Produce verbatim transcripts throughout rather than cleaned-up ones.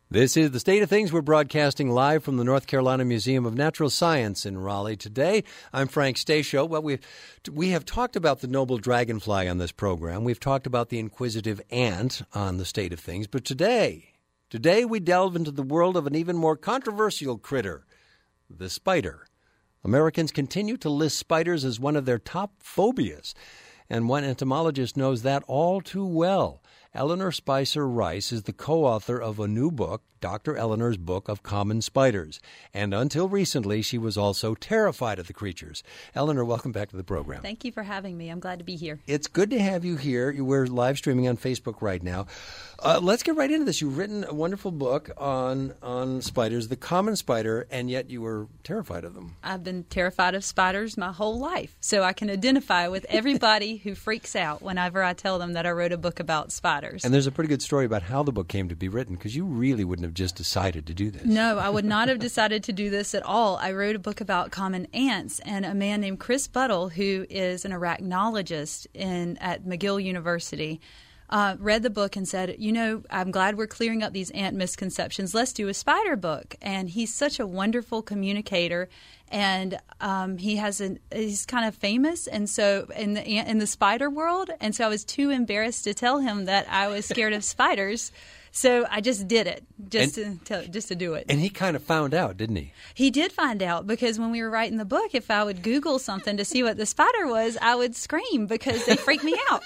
This is The State of Things. We're broadcasting live from the North Carolina Museum of Natural Science in Raleigh today. I'm Frank Stasio. Well, we've, we have talked about the noble dragonfly on this program. We've talked about the inquisitive ant on The State of Things. But today, today we delve into the world of an even more controversial critter, the spider. Americans continue to list spiders as one of their top phobias, and one entomologist knows that all too well. Eleanor Spicer Rice is the co-author of a new book, Doctor Eleanor's Book of Common Spiders. And until recently, she was also terrified of the creatures. Eleanor, welcome back to the program. Thank you for having me. I'm glad to be here. It's good to have you here. We're live streaming on Facebook right now. Uh, let's get right into this. You've written a wonderful book on, on spiders, the common spider, and yet you were terrified of them. I've been terrified of spiders my whole life, so I can identify with everybody who freaks out whenever I tell them that I wrote a book about spiders. And there's a pretty good story about how the book came to be written, because you really wouldn't have just decided to do this. No, I would not have decided to do this at all. I wrote a book about common ants, and a man named Chris Buttle, who is an arachnologist in at McGill University, Uh, read the book and said, you know, I'm glad we're clearing up these ant misconceptions. Let's do a spider book. And he's such a wonderful communicator, and um, he has an he's kind of famous, and so in the in the spider world. And so I was too embarrassed to tell him that I was scared of spiders. So I just did it, just and, to tell, just to do it. And he kind of found out, didn't he? He did find out, because when we were writing the book, if I would Google something to see what the spider was, I would scream because they freak me out.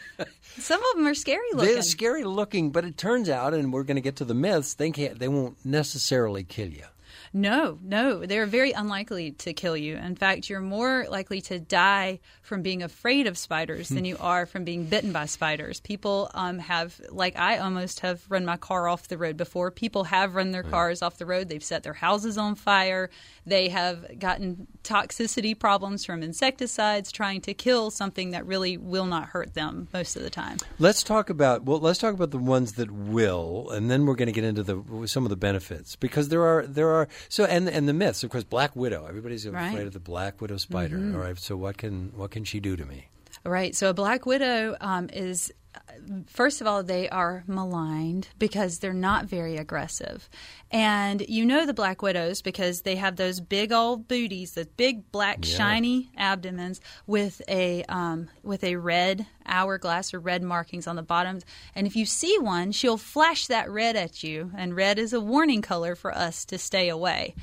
Some of them are scary looking. They're scary looking, but it turns out, and we're going to get to the myths, they can't, they won't necessarily kill you. No, no. They're very unlikely to kill you. In fact, you're more likely to die from being afraid of spiders than you are from being bitten by spiders. People um, have, like I almost have run my car off the road before. People have run their cars off the road. They've set their houses on fire. They have gotten toxicity problems from insecticides trying to kill something that really will not hurt them most of the time. Let's talk about well. Let's talk about the ones that will, and then we're going to get into the some of the benefits, because there are there are so and and the myths. Of course, Black Widow. Everybody's afraid right. of the Black Widow spider. Mm-hmm. All right. So what can what can she do to me? Right. So a Black Widow um, is. First of all, they are maligned because they're not very aggressive. And you know the Black Widows because they have those big old booties, the big black yeah. shiny abdomens with a um, with a red hourglass or red markings on the bottoms. And if you see one, she'll flash that red at you. And red is a warning color for us to stay away.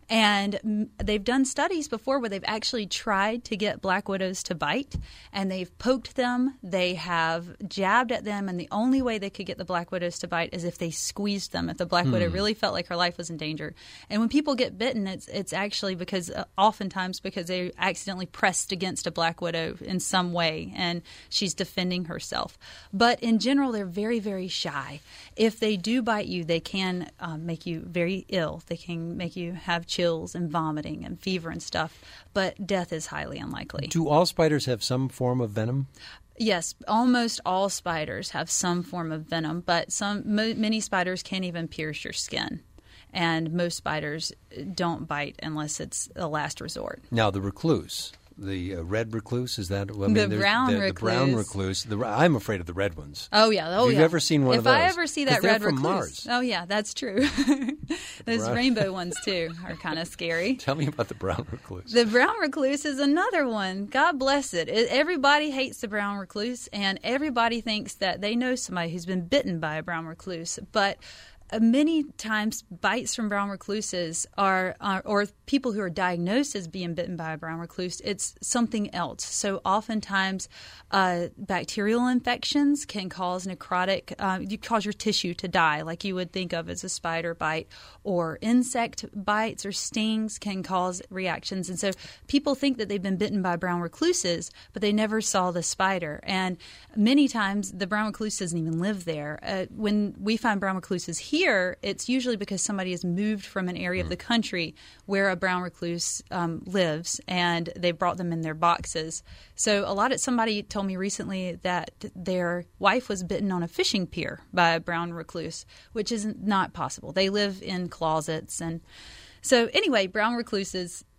And they've done studies before where they've actually tried to get Black Widows to bite, and they've poked them, they have jabbed at them, and the only way they could get the Black Widows to bite is if they squeezed them, if the Black hmm. Widow really felt like her life was in danger. And when people get bitten, it's it's actually because, uh, oftentimes because they accidentally pressed against a Black Widow in some way, and she's defending herself. But in general, they're very, very shy. If they do bite you, they can um, make you very ill. They can make you have chills and vomiting and fever and stuff, but death is highly unlikely. Do all spiders have some form of venom? Yes, almost all spiders have some form of venom, but some m- many spiders can't even pierce your skin. And most spiders don't bite unless it's a last resort. Now, the recluse. The uh, red recluse, is that? Well, I mean, the brown the, recluse. The brown recluse. The, I'm afraid of the red ones. Oh, yeah. Oh, Have you yeah. ever seen one if of those? If I ever see that red they're from recluse. Mars. Oh, yeah, that's true. Those brown. Rainbow ones, too, are kind of scary. Tell me about the brown recluse. The brown recluse is another one. God bless it. it. Everybody hates the brown recluse, and everybody thinks that they know somebody who's been bitten by a brown recluse. But many times bites from brown recluses are, are, or people who are diagnosed as being bitten by a brown recluse, it's something else. So oftentimes uh, bacterial infections can cause necrotic, uh, you cause your tissue to die like you would think of as a spider bite, or insect bites or stings can cause reactions. And so people think that they've been bitten by brown recluses, but they never saw the spider. And many times the brown recluse doesn't even live there. Uh, when we find brown recluses here, Here, it's usually because somebody has moved from an area mm. of the country where a brown recluse um, lives, and they brought them in their boxes. So a lot of somebody told me recently that their wife was bitten on a fishing pier by a brown recluse, which is not possible. They live in closets, and so anyway, brown recluses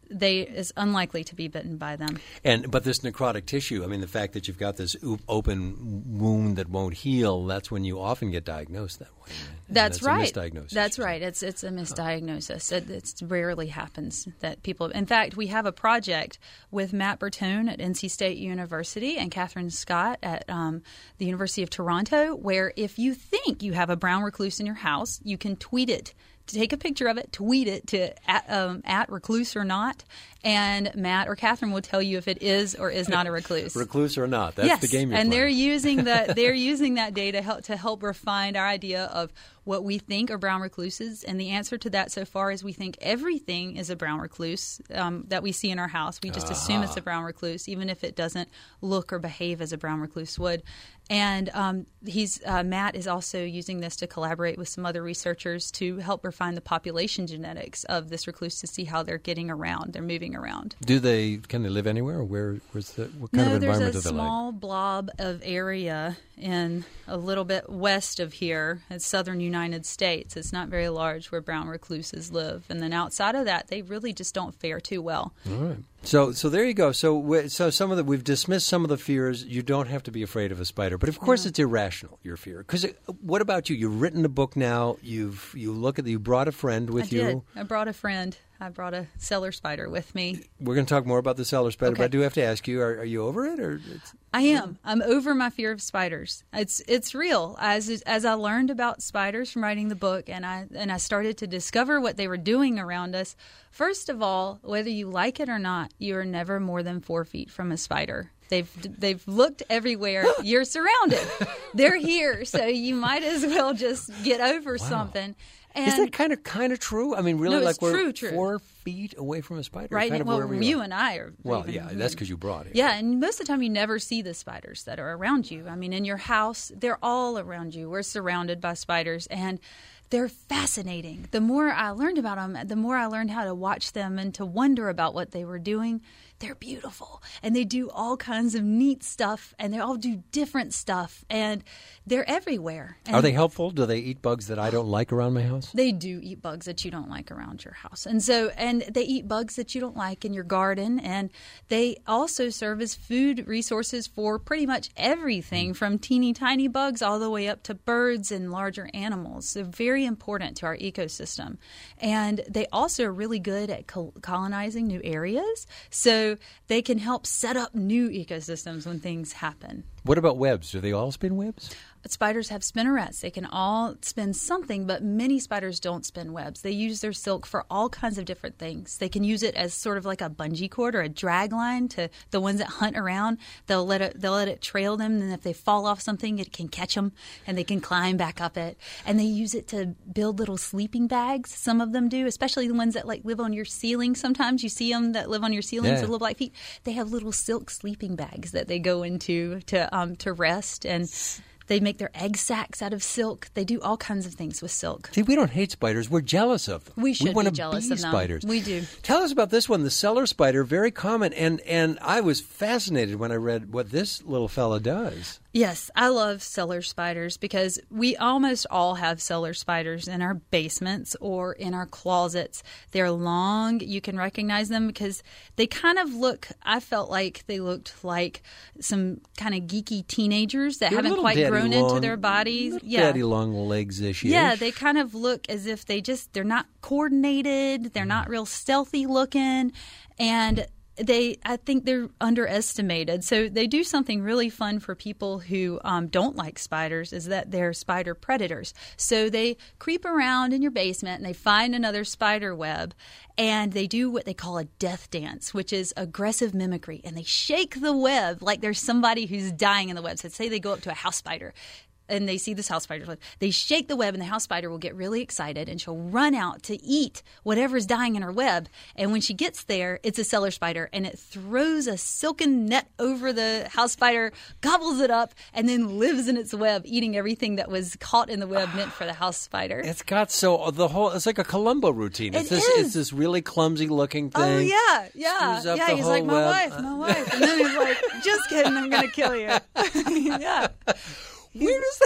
they is unlikely to be bitten by them. And but this necrotic tissue, I mean, the fact that you've got this oop, open wound that won't heal, that's when you often get diagnosed that way. Right? That's, that's right. A misdiagnosis. That's right. It's it's a misdiagnosis. It it's rarely happens that people. In fact, we have a project with Matt Bertone at N C State University and Catherine Scott at um, the University of Toronto, where if you think you have a brown recluse in your house, you can tweet it. Take a picture of it, tweet it to at, um, at recluse or not, and Matt or Catherine will tell you if it is or is not a recluse. Recluse or not, that's yes. the game you're and playing. they're using the they're using that data help, to help refine our idea of what we think are brown recluses, and the answer to that so far is we think everything is a brown recluse um, that we see in our house. We just uh-huh. assume it's a brown recluse, even if it doesn't look or behave as a brown recluse would. And um, he's uh, Matt is also using this to collaborate with some other researchers to help refine the population genetics of this recluse to see how they're getting around, they're moving around. Do they can they live anywhere? Or where where's the what kind no, of environment there's a do they small like? blob of area in a little bit west of here, in southern United States. It's not very large where brown recluses live, and then outside of that, they really just don't fare too well. All right. So, so there you go. So, so some of the we've dismissed some of the fears. You don't have to be afraid of a spider, but of course, no. it's irrational. Your fear. Because what about you? You've written a book now. You've you look at you brought a friend with I you. Did. I brought a friend. I brought a cellar spider with me. We're going to talk more about the cellar spider, okay. but I do have to ask you: Are, are you over it, or? It's, I am. I'm over my fear of spiders. It's it's real. As as I learned about spiders from writing the book, and I and I started to discover what they were doing around us. First of all, whether you like it or not, you are never more than four feet from a spider. They've they've looked everywhere. You're surrounded. They're here, so you might as well just get over wow. something. And is that kind of kind of true? I mean, really, no, like we're true, true. four feet away from a spider, right? Kind of well, where we you are. and I are. Well, even, yeah, that's because you brought it. Yeah, and most of the time you never see the spiders that are around you. I mean, in your house, they're all around you. We're surrounded by spiders, and they're fascinating. The more I learned about them, the more I learned how to watch them and to wonder about what they were doing. They're beautiful, and they do all kinds of neat stuff, and they all do different stuff, and they're everywhere. And are they helpful? Do they eat bugs that I don't like around my house? They do eat bugs that you don't like around your house, and so and they eat bugs that you don't like in your garden, and they also serve as food resources for pretty much everything, from teeny tiny bugs all the way up to birds and larger animals. They're very important to our ecosystem, and they also are really good at col- colonizing new areas. So they can help set up new ecosystems when things happen. What about webs? Do they all spin webs? Spiders have spinnerets. They can all spin something, but many spiders don't spin webs. They use their silk for all kinds of different things. They can use it as sort of like a bungee cord or a drag line to the ones that hunt around. They'll let it they'll let it trail them, and if they fall off something, it can catch them, and they can climb back up it. And they use it to build little sleeping bags. Some of them do, especially the ones that like live on your ceiling. Sometimes you see them that live on your ceilings yeah. with little black feet. They have little silk sleeping bags that they go into to um, to rest, and they make their egg sacs out of silk. They do all kinds of things with silk. See, we don't hate spiders. We're jealous of them. We should we want be to jealous be of them. Spiders. We do. Tell us about this one, the cellar spider, very common. And, and I was fascinated when I read what this little fella does. Yes, I love cellar spiders because we almost all have cellar spiders in our basements or in our closets. They're long. You can recognize them because they kind of look, I felt like they looked like some kind of geeky teenagers that They're haven't quite grown long, into their bodies. Yeah. Daddy long legs-ish. Yeah, they kind of look as if they just, they're not coordinated. They're mm. not real stealthy looking. And They, I think they're underestimated. So they do something really fun for people who um, don't like spiders is that they're spider predators. So they creep around in your basement and they find another spider web and they do what they call a death dance, which is aggressive mimicry. And they shake the web like there's somebody who's dying in the web. So say they go up to a house spider and they see this house spider web. They shake the web, and the house spider will get really excited, and she'll run out to eat whatever's dying in her web. And when she gets there, it's a cellar spider, and it throws a silken net over the house spider, gobbles it up, and then lives in its web, eating everything that was caught in the web meant for the house spider. It's got so the whole. It's like a Columbo routine. It's it this. is. It's this really clumsy looking thing. Oh yeah, yeah, Screws up yeah. the He's whole like, my web. wife, my wife, and then he's like, just kidding, I'm gonna kill you. Yeah. Where does that?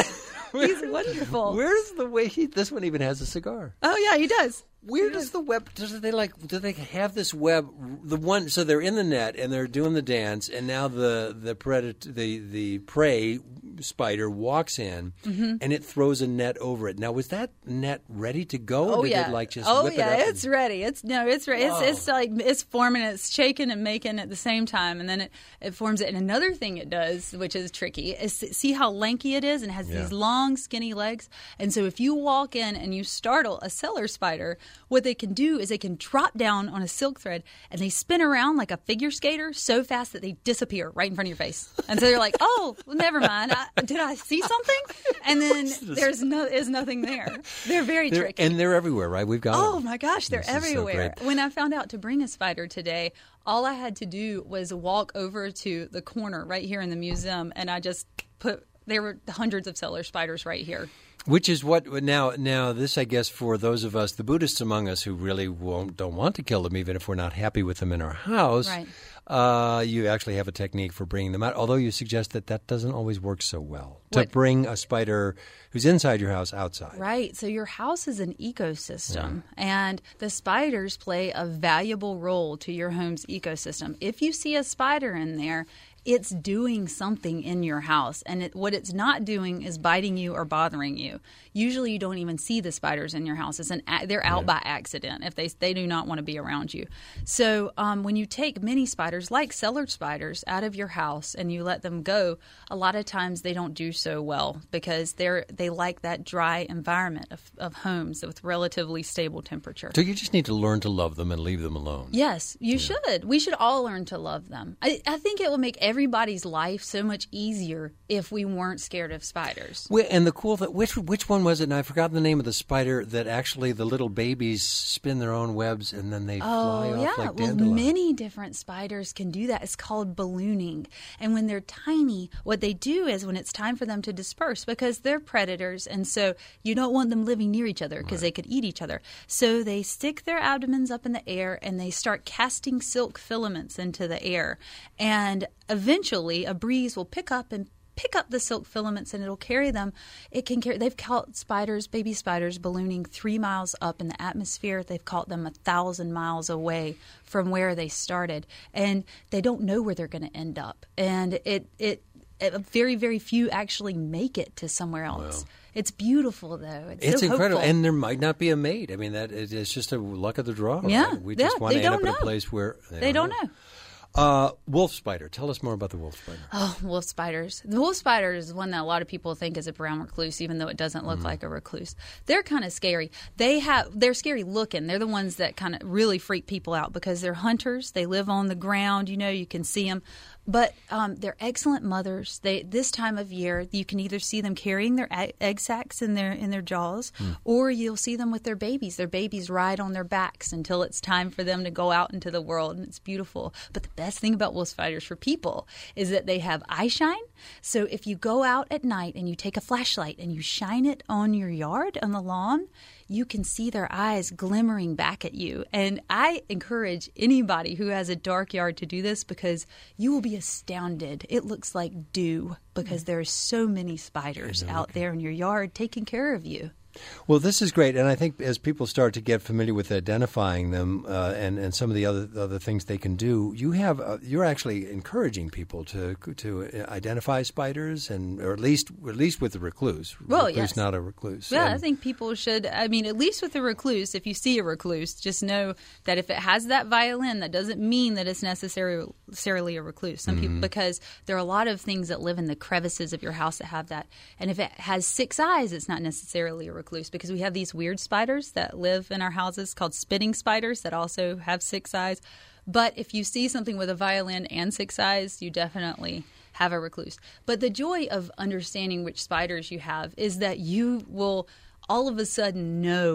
He's wonderful. Where's the way he? This one even has a cigar. Oh yeah, he does. Where he does does. the web? Does they like? Do they have this web? The one. So they're in the net and they're doing the dance, and now the the predator, the the prey spider walks in, mm-hmm. and it throws a net over it. Now, was that net ready to go? Or Oh did yeah. It like just oh whip yeah, it up it's and... ready. It's no, it's ready. It's, it's like it's forming, it's shaking and making at the same time, and then it, it forms it. And another thing it does, which is tricky, is see how lanky it is and has Yeah. these long, skinny legs. And so if you walk in and you startle a cellar spider, what they can do is they can drop down on a silk thread and they spin around like a figure skater so fast that they disappear right in front of your face. And so you're like, oh, well, never mind. I, did I see something? And then there's no is nothing there. They're very They're- tricky. and they're everywhere, right? We've got. Oh them. my gosh, they're This is so everywhere. great. When I found out to bring a spider today, all I had to do was walk over to the corner right here in the museum, and I just put there were hundreds of cellar spiders right here. Which is what now? Now this, I guess, for those of us, the Buddhists among us, who really won't don't want to kill them, even if we're not happy with them in our house. Right. Uh, you actually have a technique for bringing them out, although you suggest that that doesn't always work so well. To What? bring a spider who's inside your house outside. Right. So your house is an ecosystem, and the spiders play a valuable role to your home's ecosystem. If you see a spider in there, it's doing something in your house, and it, what it's not doing is biting you or bothering you. Usually, you don't even see the spiders in your house. It's an they're out by accident if they they do not want to be around you. So um, when you take many spiders, like cellar spiders, out of your house and you let them go, a lot of times they don't do so well because they're they like that dry environment of, of homes with relatively stable temperature. So you just need to learn to love them and leave them alone. Yes, you should. We should all learn to love them. I, I think it will make everybody's life so much easier if we weren't scared of spiders. Wait, and the cool thing, which which one was it? And I forgot the name of the spider that actually the little babies spin their own webs and then they fly Oh, off yeah. like Well, dandelion. many different spiders can do that. It's called ballooning. And when they're tiny, what they do is when it's time for them to disperse, because they're predators, and so you don't want them living near each other because they could eat each other. So they stick their abdomens up in the air and they start casting silk filaments into the air. And eventually a breeze will pick up and pick up the silk filaments and it'll carry them. It can carry. They've caught spiders, baby spiders, ballooning three miles up in the atmosphere. They've caught them a thousand miles away from where they started, and they don't know where they're going to end up. And it it. it very very few actually make it to somewhere else. Wow. It's beautiful though. It's, It's so incredible, hopeful. and there might not be a mate. I mean, that it- it's just a luck of the draw. Yeah, right? We just yeah, want they to end up don't in a know. place where They don't know. Uh, wolf spider. Tell us more about the wolf spider. Oh, wolf spiders. The wolf spider is one that a lot of people think is a brown recluse, even though it doesn't look like a recluse. They're kind of scary. They have they're scary looking. They're the ones that kind of really freak people out because they're hunters. They live on the ground. You know, you can see them. But um, they're excellent mothers. They this time of year, you can either see them carrying their egg, egg sacs in their in their jaws, mm. or you'll see them with their babies. Their babies ride on their backs until it's time for them to go out into the world, and it's beautiful. But the best thing about wolf spiders for people is that they have eye shine. So if you go out at night and you take a flashlight and you shine it on your yard, on the lawn, you can see their eyes glimmering back at you. And I encourage anybody who has a dark yard to do this because you will be astounded. It looks like dew because there are so many spiders out there in your yard taking care of you. Well, this is great, and I think as people start to get familiar with identifying them uh, and and some of the other other things they can do, you have uh, you're actually encouraging people to to identify spiders, and or at least at least with the recluse. Well, recluse, yes. not a recluse. Yeah, and, I think people should. I mean, at least with a recluse, if you see a recluse, just know that if it has that violin, that doesn't mean that it's necessarily necessarily a recluse. Some mm-hmm. people, because there are a lot of things that live in the crevices of your house that have that, and if it has six eyes, it's not necessarily a recluse, because we have these weird spiders that live in our houses called spitting spiders that also have six eyes. But if you see something with a violin and six eyes, you definitely have a recluse. But the joy of understanding which spiders you have is that you will all of a sudden know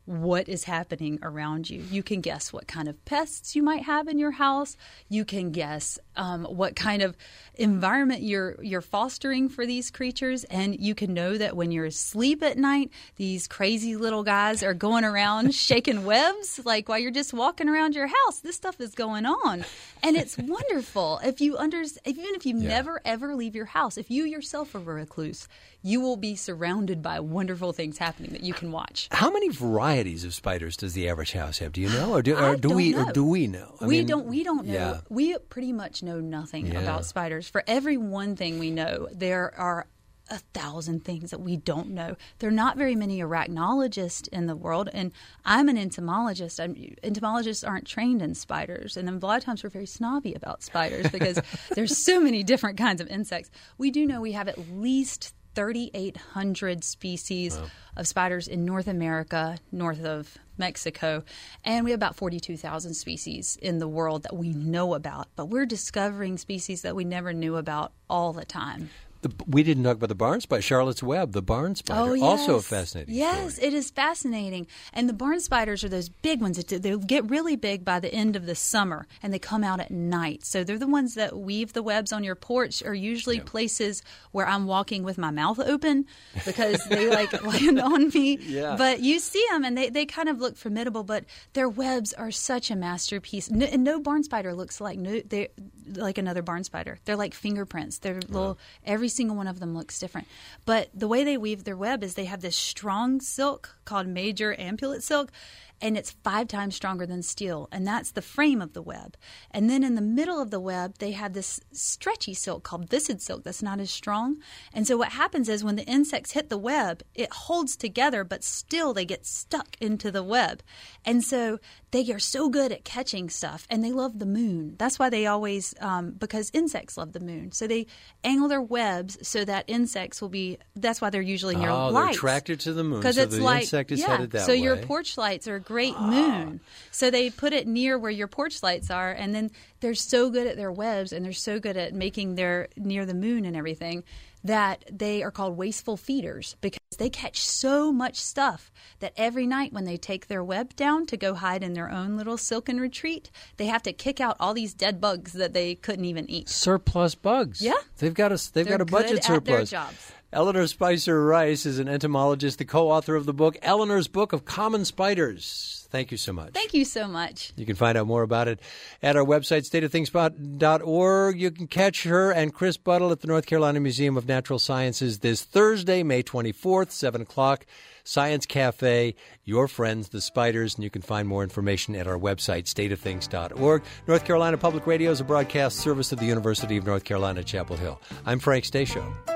what is happening around you. You can guess what kind of pests you might have in your house. You can guess um, what kind of environment you're you're fostering for these creatures, and you can know that when you're asleep at night, these crazy little guys are going around shaking webs like while you're just walking around your house. This stuff is going on, and it's wonderful. If you under, even if you Yeah. never ever leave your house, if you yourself are a recluse, you will be surrounded by wonderful things happening that you can watch. How many varieties of spiders does the average house have? Do you know, or do, I or do don't we, know. or do we know? I we mean, don't. We don't know. yeah. We pretty much know nothing Yeah. about spiders. For every one thing we know, there are a thousand things that we don't know. There are not very many arachnologists in the world, and I'm an entomologist. I'm, entomologists aren't trained in spiders, and a lot of times we're very snobby about spiders because there's so many different kinds of insects. We do know we have at least thirty-eight hundred species Wow. of spiders in North America, north of Mexico, and we have about forty-two thousand species in the world that we know about. But we're discovering species that we never knew about all the time. The, we didn't talk about the barn spider, Charlotte's Web, the barn spider. Oh, yes. Also a fascinating Yes, story. it is fascinating. And the barn spiders are those big ones. That they get really big by the end of the summer, and they come out at night. So they're the ones that weave the webs on your porch, are usually Yeah. places where I'm walking with my mouth open because they like land on me. Yeah. But you see them, and they, they kind of look formidable, but their webs are such a masterpiece. No, and no barn spider looks like no, they're like another barn spider. They're like fingerprints. They're little. Every single one of them looks different. But the way they weave their web is they have this strong silk called major ampullate silk, and it's five times stronger than steel, and that's the frame of the web. And then in the middle of the web, they have this stretchy silk called viscid silk that's not as strong. And so what happens is when the insects hit the web, it holds together, but still they get stuck into the web. And so they are so good at catching stuff, and they love the moon. That's why they always, um, because insects love the moon. So they angle their webs so that insects will be, that's why they're usually near Oh, lights. they're attracted to the moon, Because so it's the like, insect is yeah, headed that so way. your porch lights are a great moon. So they put it near where your porch lights are, and then they're so good at their webs, and they're so good at making their near the moon and everything, that they are called wasteful feeders because they catch so much stuff that every night when they take their web down to go hide in their own little silken retreat, they have to kick out all these dead bugs that they couldn't even eat. Surplus bugs. Yeah. They've got a, they've They're got a budget good at surplus. their jobs. Eleanor Spicer Rice is an entomologist, the co-author of the book, Eleanor's Book of Common Spiders. Thank you so much. Thank you so much. You can find out more about it at our website, state of things dot org. You can catch her and Chris Buttle at the North Carolina Museum of Natural Sciences this Thursday, May twenty-fourth, seven o'clock. Science Cafe, your friends, the spiders, and you can find more information at our website, state of things dot org. North Carolina Public Radio is a broadcast service of the University of North Carolina, Chapel Hill. I'm Frank Stashow.